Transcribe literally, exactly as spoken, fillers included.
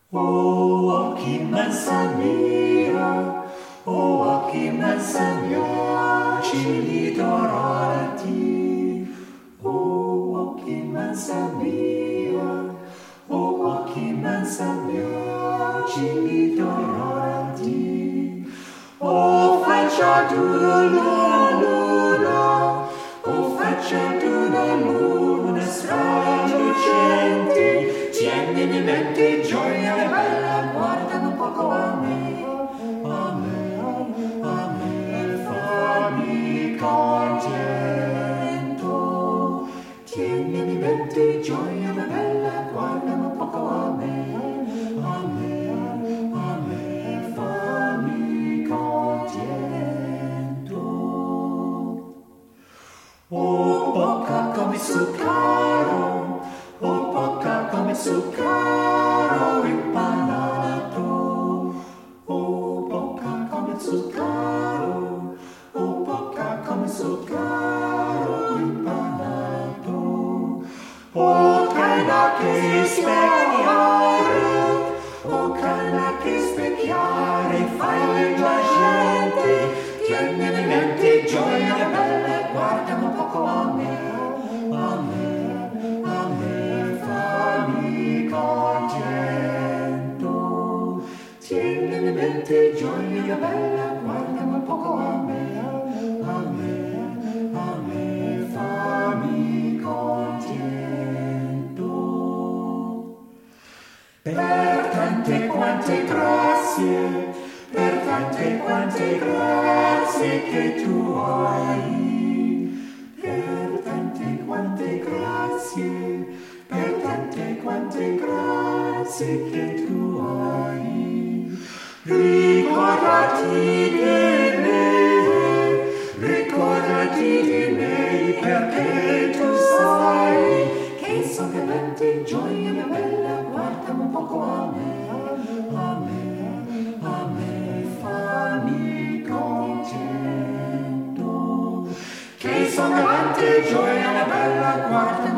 Oh, occhi immensa mia, oh, occhi immensa mia, cigli dorati. Oh, occhi immensa mia, oh, occhi immensa mia, cigli dorati. Oh, faccia d'una luna, oh, faccia d'una luna strallucenti, tienimi in mente gioia e bella, guardami un poco a me, a me, a me, fammi contento. Tienimi in mente gioia e bella, guardami un poco a me, a me, a me, fammi contento. Oh, bocca come zucchero, oh, bocca come zucchero impanato. Oh, bocca come zucchero, oh, bocca come zucchero impanato. Oh, canna che specchiare, oh, canna che specchiare, fai la gente, tienimi in mente gioia bella, guardami un poco a me, a me, a me, fammi contento. Tienimi in mente gioia bella, guardami un poco a me, a me, a me, fammi contento. Per tante quante grazie, per tante quante grazie che tu hai, per tante quante grazie, per tante quante grazie che tu hai. Ricordati di me, ricordati di me, perché tu sai che sono grande gioia mia bella, guardami un poco a me, a me, a me, fammi contento. Che sono grande gioia mia bella, guardami